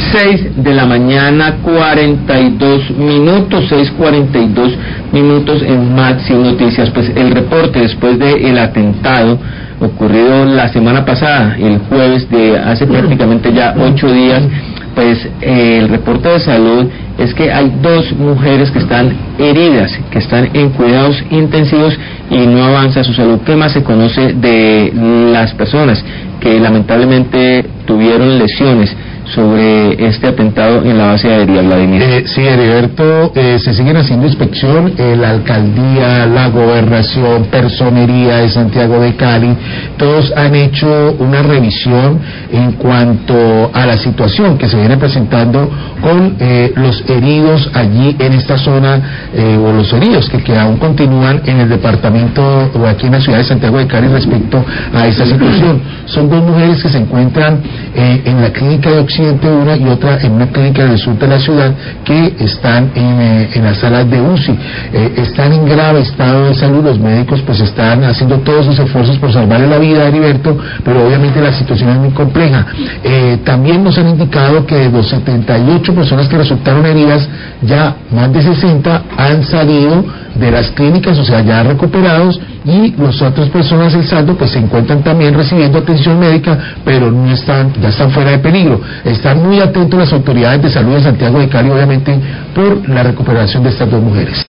6:42 a.m, 6:42 en Maxi Noticias. Pues el reporte después del atentado ocurrido la semana pasada, el jueves de hace prácticamente ya 8 días, pues el reporte de salud es que hay 2 mujeres que están heridas, que están en cuidados intensivos y no avanza su salud. ¿Qué más se conoce de las personas que lamentablemente tuvieron lesiones sobre este atentado en la base aérea, Vladimir? Sí, Heriberto, se siguen haciendo inspección, la alcaldía, la gobernación, personería de Santiago de Cali, todos han hecho una revisión en cuanto a la situación que se viene presentando con los heridos allí en esta zona, o los heridos que aún continúan en el departamento o aquí en la ciudad de Santiago de Cali respecto a esta situación. Son 2 mujeres que se encuentran en la clínica de Occidente, una y otra en una clínica del sur de la ciudad, que están en las salas de UCI, están en grave estado de salud. Los médicos pues están haciendo todos sus esfuerzos por salvarle la vida a Heriberto, pero obviamente la situación es muy compleja. También nos han indicado que de los 78 personas que resultaron heridas, ya más de 60 han salido de las clínicas, o sea, ya recuperados, y las otras personas, el saldo, pues se encuentran también recibiendo atención médica, pero no están, ya están fuera de peligro. Están muy atentos las autoridades de salud de Santiago de Cali, obviamente, por la recuperación de estas 2 mujeres.